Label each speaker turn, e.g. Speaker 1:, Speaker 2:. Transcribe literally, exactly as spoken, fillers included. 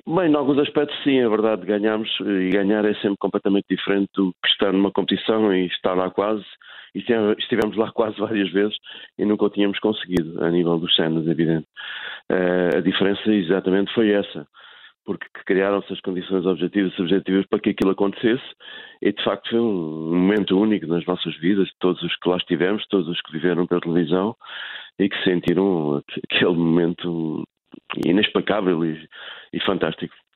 Speaker 1: Bem, em alguns aspectos sim, é verdade, ganhamos e ganhar é sempre completamente diferente do que estar numa competição e estar lá quase, e estive- estivemos lá quase várias vezes e nunca o tínhamos conseguido, a nível dos cenas, é evidente. Eh, a diferença exatamente foi essa, porque criaram-se as condições objetivas e subjetivas para que aquilo acontecesse, e de facto foi um um momento único nas nossas vidas, de todos os que lá estivemos, todos os que viveram pela televisão e que sentiram aquele momento inexplicável e, e fantástico.